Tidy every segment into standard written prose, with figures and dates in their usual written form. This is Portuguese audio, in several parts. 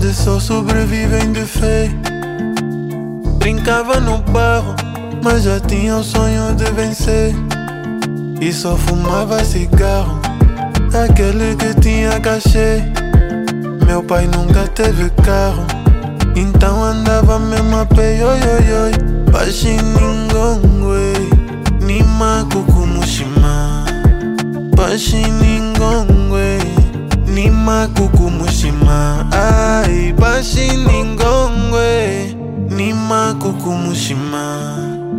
cidade só sobrevivem de fé. Brincava no bairro, mas já tinha o sonho de vencer. E só fumava cigarro, aquele que tinha cachê. Meu pai nunca teve carro, então andava mesmo a pé, oi, oi, oi. Pashiningongwe, Nimaku Kumushima. Pashiningongwe, Nimaku Kumushima. Ai, Pashiningongwe, Nimaku Kumushima.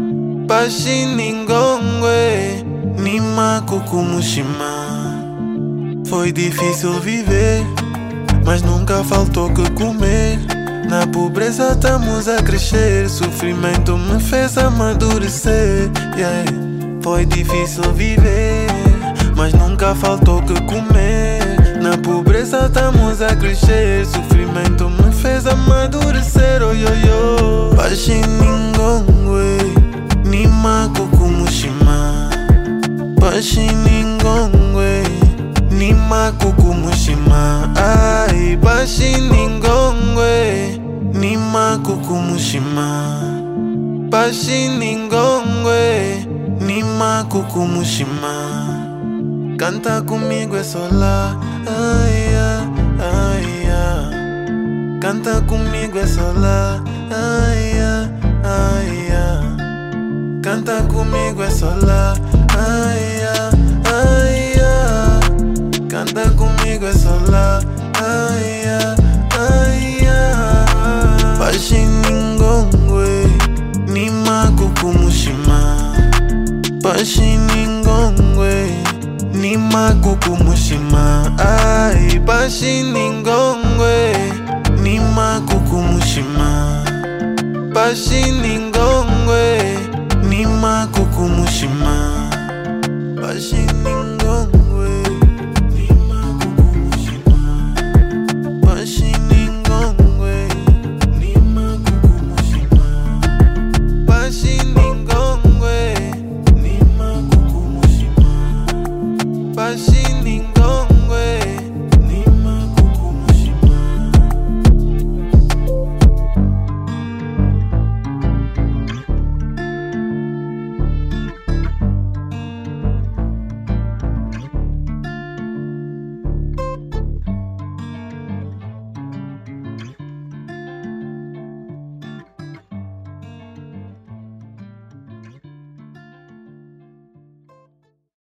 Pashiningongwe, Nimaku Kumushima. Foi difícil viver, mas nunca faltou que comer. Na pobreza estamos a crescer, sofrimento me fez amadurecer, yeah. Foi difícil viver, mas nunca faltou que comer. Na pobreza estamos a crescer, sofrimento me fez amadurecer, oi, oi, oi. Pashiningongwe, Nimaku Kumushima. Pashiningongwe, Nimaku Kumushima. Ai, Pashiningongwe, Nimaku Kumushima. Pashiningongwe, Nimaku Kumushima. Canta comigo é só lá, ai, ai, ai, ai. Canta comigo é só lá, ai, ai, ai, ai. Canta comigo é só lá, ai, ai, ai, ai. Canta comigo é só lá, ai, ai, ai, ai. Pashiningongwe, Nimaku Kumushima. Pashiningongwe, Nimaku Kumushima. Ai, Pashiningongwe, Nimaku Kumushima. Pashiningongwe, Nimaku Kumushima. Pashiningongwe.